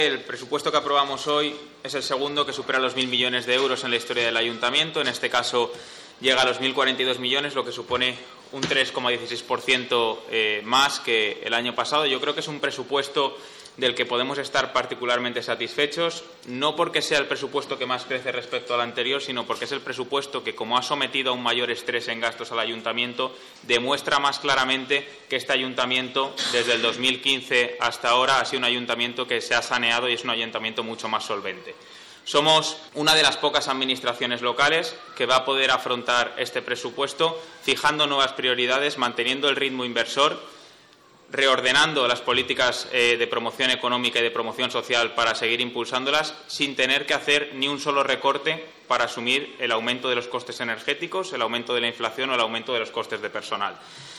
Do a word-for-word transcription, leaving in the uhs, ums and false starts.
El presupuesto que aprobamos hoy es el segundo que supera los mil millones de euros en la historia del Ayuntamiento. En este caso llega a los mil cuarenta y dos millones, lo que supone un tres coma dieciséis por ciento eh, más que el año pasado. Yo creo que es un presupuesto del que podemos estar particularmente satisfechos, no porque sea el presupuesto que más crece respecto al anterior, sino porque es el presupuesto que, como ha sometido a un mayor estrés en gastos al Ayuntamiento, demuestra más claramente que este Ayuntamiento, desde el dos mil quince hasta ahora, ha sido un Ayuntamiento que se ha saneado y es un Ayuntamiento mucho más solvente. Somos una de las pocas administraciones locales que va a poder afrontar este presupuesto fijando nuevas prioridades, manteniendo el ritmo inversor, reordenando las políticas eh, de promoción económica y de promoción social para seguir impulsándolas, sin tener que hacer ni un solo recorte para asumir el aumento de los costes energéticos, el aumento de la inflación o el aumento de los costes de personal.